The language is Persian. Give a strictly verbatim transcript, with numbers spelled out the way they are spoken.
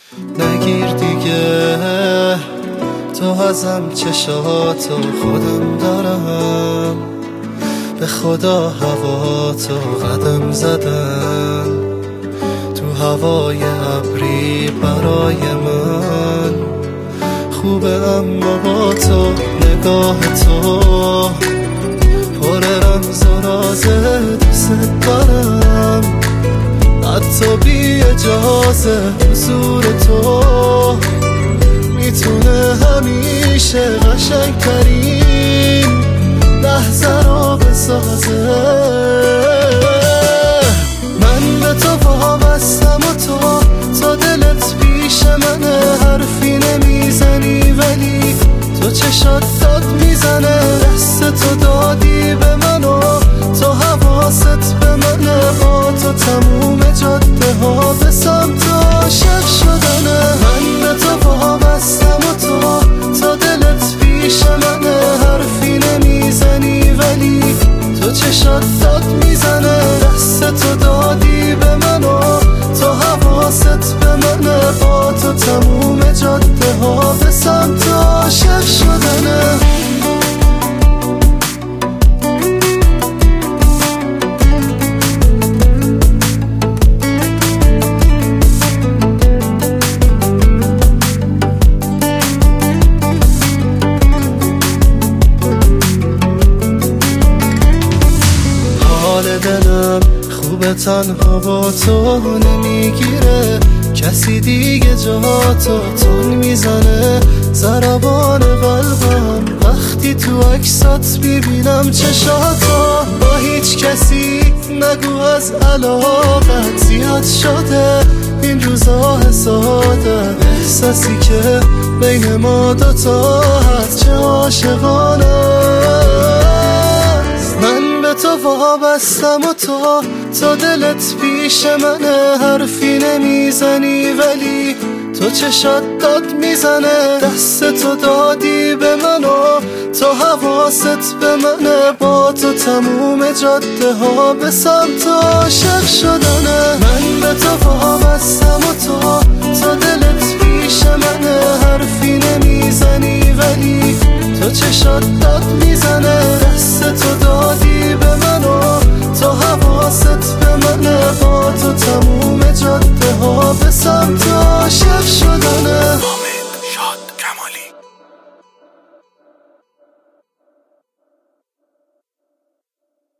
نگیر دیگه تو ازم، چشاتو خودم دارم، به خدا هوا تو قدم زدن تو هوای ابری برای من خوبه، اما با تو نگاه تو پر رمز و رازه، دوست دارم حتی بی اجازه. حضور تو میتونه همیشه قشنگ ترین لحظه رو بسازه. من به تو وابستم و تو تا دلت پیش منه، حرفی نمیزنی ولی تو چشات داد میزنه. دست تو دادی به من و تو حواست به منه، با تو تموم جاده ها به سمت عاشق شدنه. من به تو وابستم و تو تا دلت پیش منه، حرفی نمیزنی ولی تو چشات داد میزنه. دست تو دادی به من و تو حواست به منه، با تو تموم جاده ها به سمت عاشق شدنه. حال دلم خوبه تنها با تو نمیگیره، کسی دیگه جا تو تون میزنه. ضربان قلبم وقتی تو عکسات میبینم چشاتو، با هیچ کسی نگو از علاقت زیاد شده این روزا حسادت. احساسی که بین ما دوتا هست چه عاشقانه است. من به تو وابستم و تو تا دلت پیش منه، حرفی نمیزنی ولی تو چشات داد میزنه. دست تو دادی به من و تو حواست به منه، با تو تموم جاده ها به سمت عاشق